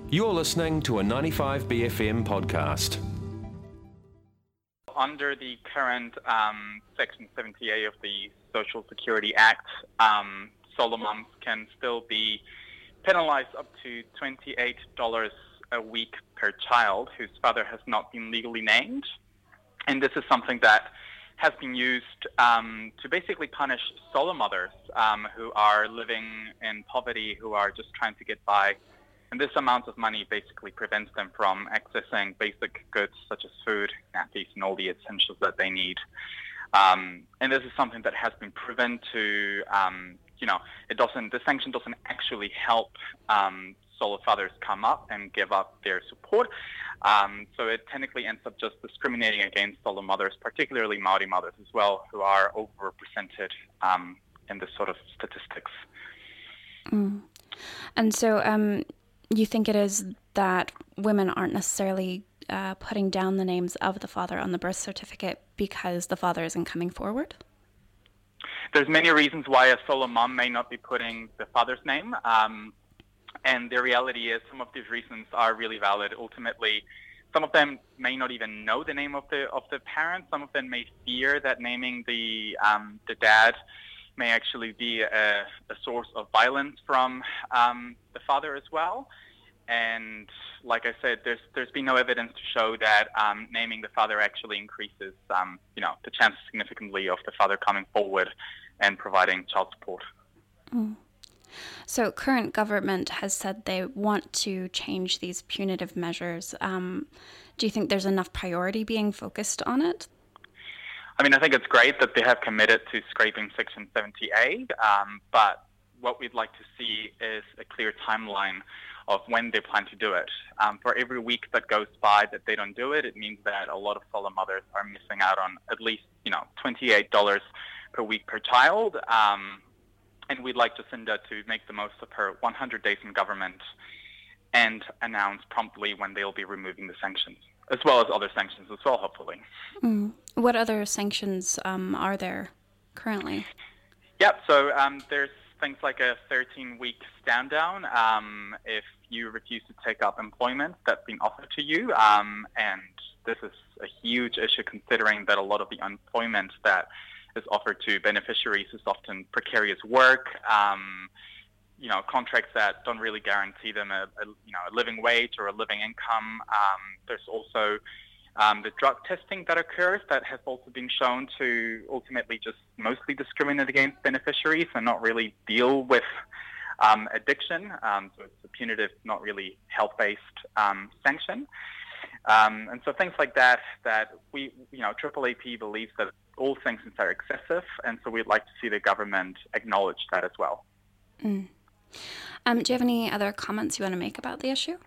You're listening to a 95BFM podcast. Under the current Section 70A of the Social Security Act, solo moms can still be penalized up to $28 a week per child whose father has not been legally named. And this is something that has been used to basically punish solo mothers who are living in poverty, who are just trying to get by. And this amount of money basically prevents them from accessing basic goods such as food, nappies, and all the essentials that they need. And this is something that has been proven to, the sanction doesn't actually help solo fathers come up and give up their support. So it technically ends up just discriminating against solo mothers, particularly Māori mothers as well, who are overrepresented in this sort of statistics. And so you think it is that women aren't necessarily putting down the names of the father on the birth certificate because the father isn't coming forward? There's many reasons why a solo mom may not be putting the father's name. And the reality is some of these reasons are really valid. Ultimately, some of them may not even know the name of the parent. Some of them may fear that naming the dad may actually be a source of violence from the father as well. And like I said, there's been no evidence to show that naming the father actually increases the chance significantly of the father coming forward and providing child support. So current government has said they want to change these punitive measures. Do you think there's enough priority being focused on it? I mean, I think it's great that they have committed to scraping Section 70A, but what we'd like to see is a clear timeline of when they plan to do it. For every week that goes by that they don't do it, it means that a lot of solo mothers are missing out on at least, $28 per week per child. And we'd like Jacinda to make the most of her 100 days in government and announce promptly when they'll be removing the sanctions, as well as other sanctions as well, hopefully. What other sanctions are there currently? Yep, so there's things like a 13-week stand down if you refuse to take up employment that's been offered to you. And this is a huge issue considering that a lot of the employment that is offered to beneficiaries is often precarious work, contracts that don't really guarantee them a living wage or a living income. There's also the drug testing that occurs that has also been shown to ultimately just mostly discriminate against beneficiaries and not really deal with addiction. So it's a punitive, not really health-based sanction. And so things like that we, AAAP believes that all sanctions are excessive, and so we'd like to see the government acknowledge that as well. Do you have any other comments you want to make about the issue?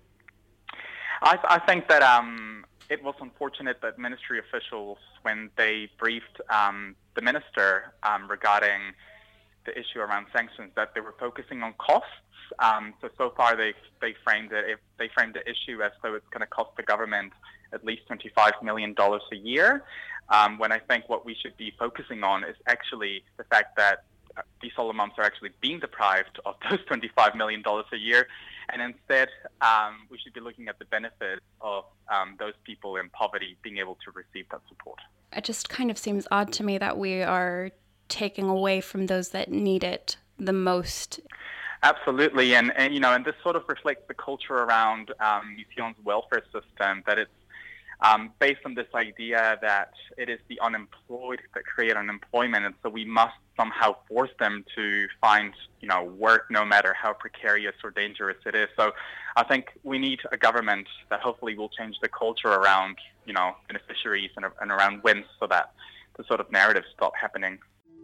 I think that it was unfortunate that ministry officials, when they briefed the minister regarding the issue around sanctions, that they were focusing on costs. So far they framed the issue as though it's going to cost the government at least $25 million a year, when I think what we should be focusing on is actually the fact that these solo moms are actually being deprived of those $25 million a year, and instead we should be looking at the benefits of those people in poverty being able to receive that support. It just kind of seems odd to me that we are taking away from those that need it the most. Absolutely, and this sort of reflects the culture around New Zealand's welfare system, that it's based on this idea that it is the unemployed that create unemployment, and so we must somehow force them to find, work no matter how precarious or dangerous it is. So I think we need a government that hopefully will change the culture around, beneficiaries and around WINS so that the sort of narratives stop happening.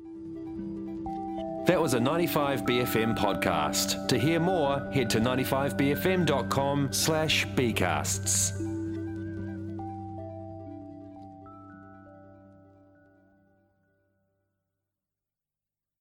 That was a 95BFM podcast. To hear more, head to 95bfm.com/bcasts.